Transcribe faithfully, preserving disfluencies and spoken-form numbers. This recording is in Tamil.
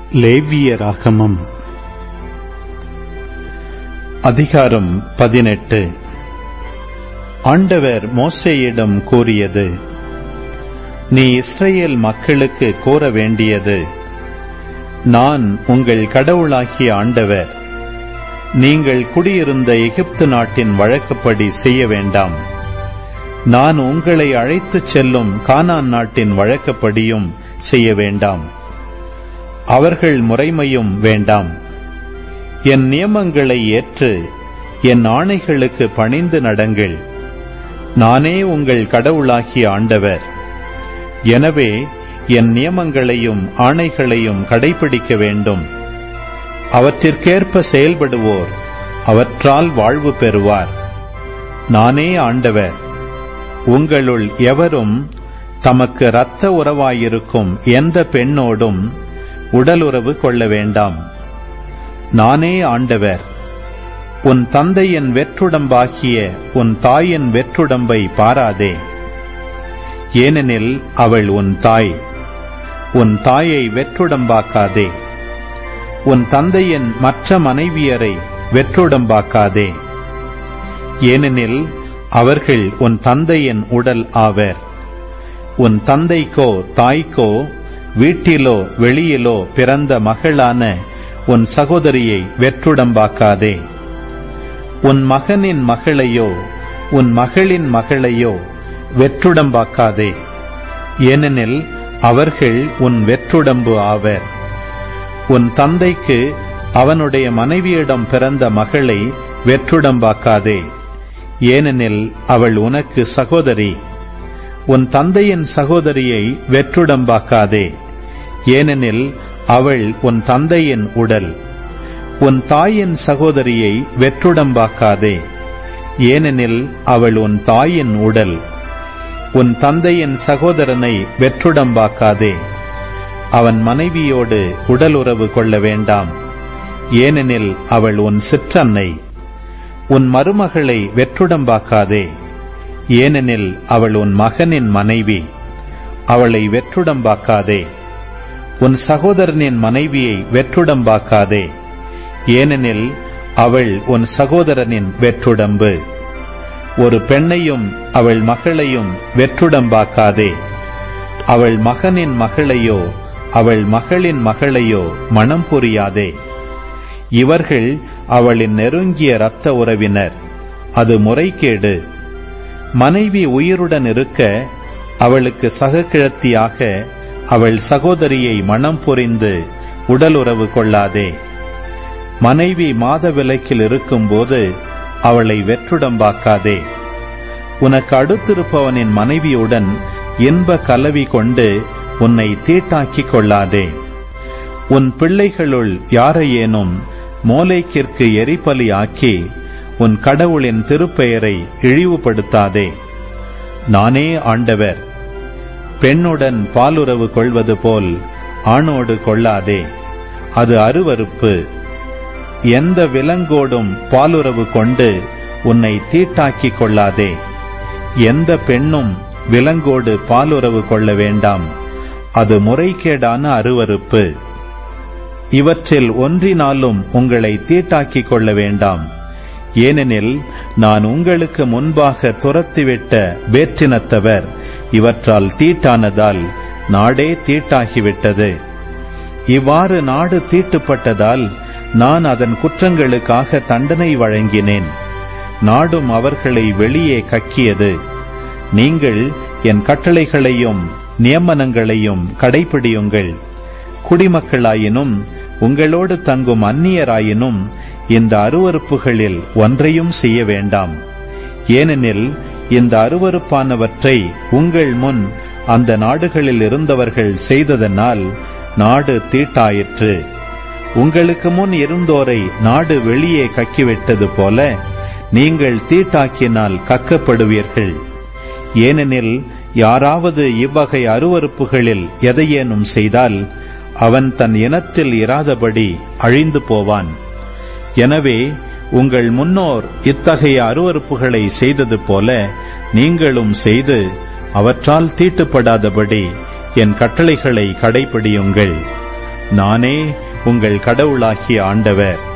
லேவியராகமம் அதிகாரம் பதினெட்டு. ஆண்டவர் மோசேயிடம் கூறியது: நீ இஸ்ரவேல் மக்களுக்கு கூற வேண்டியது, நான் உங்கள் கடவுளாகிய ஆண்டவர். நீங்கள் குடியிருந்த எகிப்து நாட்டின் வழக்கப்படி செய்ய வேண்டாம். நான் உங்களை அழைத்துச் செல்லும் கானான் நாட்டின் வழக்கப்படியும் செய்ய வேண்டாம். அவர்கள் முறைமையும் வேண்டாம். என் நியமங்களை ஏற்று என் ஆணைகளுக்கு பணிந்து நடங்கள். நானே உங்கள் கடவுளாகிய ஆண்டவர். எனவே என் நியமங்களையும் ஆணைகளையும் கடைபிடிக்க வேண்டும். அவற்றிற்கேற்ப செயல்படுவோர் அவற்றால் வாழ்வு பெறுவார். நானே ஆண்டவர். உங்களுள் எவரும் தமக்கு இரத்த உறவாயிருக்கும் எந்த பெண்ணோடும் உடலுறவு கொள்ள வேண்டாம். நானே ஆண்டவர். உன் தந்தையின் வெற்றுடம்பாகிய உன் தாயின் வெற்றுடம்பை பாராதே, ஏனெனில் அவள் உன் தாய். உன் தாயை வெற்றுடம்பாக்காதே. உன் தந்தையின் மற்ற மனைவியரை வெற்றுடம்பாக்காதே, ஏனெனில் அவர்கள் உன் தந்தையின் உடல் ஆவர். உன் தந்தைக்கோ தாய்க்கோ வீட்டிலோ வெளியிலோ பிறந்த மகளான உன் சகோதரியை வெற்றுடம்பாக்காதே. உன் மகனின் மகளையோ உன் மகளின் மகளையோ வெற்றுடம்பாக்காதே, ஏனெனில் அவர்கள் உன் வெற்றுடம்பு ஆவர். உன் தந்தைக்கு அவனுடைய மனைவியிடம் பிறந்த மகளை வெற்றுடம்பாக்காதே, ஏனெனில் அவள் உனக்கு சகோதரி. உன் தந்தையின் சகோதரியை வெற்றுடம்பாக்காதே, ஏனெனில் அவள் உன் தந்தையின் உடல். உன் தாயின் சகோதரியை வெற்றுடம்பாக்காதே, ஏனெனில் அவள் உன் தாயின் உடல். உன் தந்தையின் சகோதரனை வெற்றுடம்பாக்காதே. அவன் மனைவியோடு உடலுறவு கொள்ள வேண்டாம், ஏனெனில் அவள் உன் சிற்றன்னை. உன் மருமகளை வெற்றுடம்பாக்காதே, ஏனெனில் அவள் உன் மகனின் மனைவி. அவளை வெற்றுடம்பாக்காதே. உன் சகோதரனின் மனைவியை வெற்றுடம்பாக்காதே, ஏனெனில் அவள் உன் சகோதரனின் வெற்றுடம்பு. ஒரு பெண்ணையும் அவள் மகளையும் வெற்றுடம்பாக்காதே. அவள் மகனின் மகளையோ அவள் மகளின் மகளையோ மணம் புரியாதே. இவர்கள் அவளின் நெருங்கிய இரத்த உறவினர். அது முறைகேடு. மனைவி உயிருடன் இருக்க அவளுக்கு சகக்கிழத்தியாக அவள் சகோதரியை மணம் புரிந்து உடலுறவு கொள்ளாதே. மனைவி மாதவிலக்கில் இருக்கும்போது அவளை வெற்றுடம்பாக்காதே. உனக்கு அடுத்திருப்பவனின் மனைவியுடன் இன்ப கலவி கொண்டு உன்னை தீட்டாக்கிக் கொள்ளாதே. உன் பிள்ளைகளுள் யாரையேனும் மோலேக்கிற்கு எரிபலி ஆக்கி உன் கடவுளின் திருப்பெயரை இழிவுபடுத்தாதே. நானே ஆண்டவர். பெண்ணுடன் பாலுறவு கொள்வது போல் ஆணோடு கொள்ளாதே, அது அருவருப்பு. எந்த விலங்கோடும் பாலுறவு கொண்டு உன்னை தீட்டாக்கிக் கொள்ளாதே. எந்த பெண்ணும் விலங்கோடு பாலுறவு கொள்ள வேண்டாம், அது முறைகேடான அருவருப்பு. இவற்றில் ஒன்றினாலும் உங்களை தீட்டாக்கிக் கொள்ள வேண்டாம், ஏனெனில் நான் உங்களுக்கு முன்பாக துரத்திவிட்ட வேற்றினத்தவர் இவற்றால் தீட்டானதால் நாடே தீட்டாகிவிட்டது. இவ்வாறு நாடு தீட்டுப்பட்டதால் நான் அதன் குற்றங்களுக்காக தண்டனை வழங்கினேன். நாடும் அவர்களை வெளியே கக்கியது. நீங்கள் என் கட்டளைகளையும் நியமனங்களையும் கடைபிடியுங்கள். குடிமக்களாயினும் உங்களோடு தங்கும் அந்நியராயினும் இந்த அருவருப்புகளில் ஒன்றையும் செய்ய வேண்டாம், ஏனெனில் இந்த அருவருப்பானவற்றை உங்கள் முன் அந்த நாடுகளில் இருந்தவர்கள் செய்ததனால் நாடு தீட்டாயிற்று. உங்களுக்கு முன் இருந்தோரை நாடு வெளியே கக்கிவிட்டது போல நீங்கள் தீட்டாக்கினால் கக்கப்படுவீர்கள். ஏனெனில் யாராவது இவ்வகை அருவருப்புகளில் எதையேனும் செய்தால் அவன் தன் இனத்தில் இராதபடி அழிந்து போவான். எனவே உங்கள் முன்னோர் இத்தகைய அருவருப்புகளை செய்தது போல நீங்களும் செய்து அவற்றால் தீட்டுப்படாதபடி என் கட்டளைகளை கடைபிடியுங்கள். நானே உங்கள் கடவுளாகிய ஆண்டவர்.